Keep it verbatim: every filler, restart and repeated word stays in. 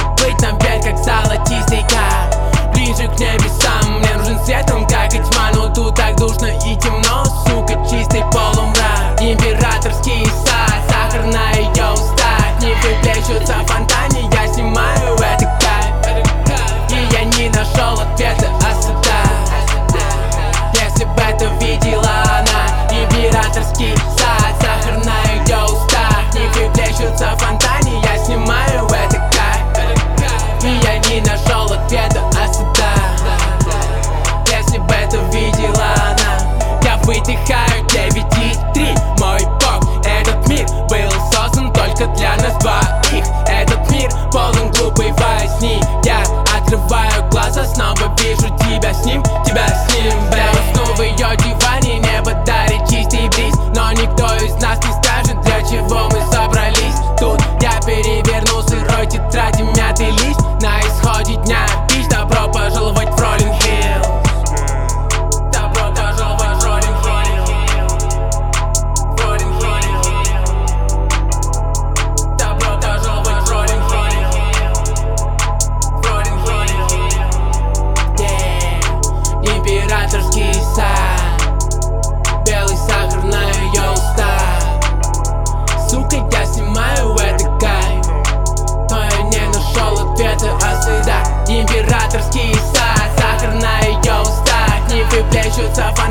быть нам вверх, как золотистый кап. Ближе к небесам, мне нужен свет, он как и тьма. Но тут так душно и темно, сука, чистый полумрак. Императорский сад, сахар на ее устах. Нифы плещутся в фонтане, я снимаю это кайф. И я не нашел ответа, осада. Если бы это видела она. Императорский сад, сахар на ее устах. Нифы плещутся в фонтане, я снимаю это кайф. И я не нашел ответа, осада. Если бы это видела она. Я выдыхаю девять и три, мой бог. Этот мир был создан только для нас двоих. Этот мир полон глупой возни. Я открываю глаза, снова вижу тебя с ним, тебя с ним. Я усну в ее диване, небо дарит чистый бриз. Но никто из нас не скажет, для чего мы собрались. Тут я переверну сырой тетради мятый лист. На исходе дня бич, добро пожаловать в Роллинг Хиллз. Добро пожаловать в Роллинг Хиллз. Роллинг Хиллз. Добро пожаловать в Роллинг Хиллз. Роллинг Хиллз. Yeah. Императорский сад, белый сахар на ее устах. Сука, я снимаю это кайф. Но я не нашел ответа, осада. Императорский сад, сахар на ее устах. Нифы плещутся в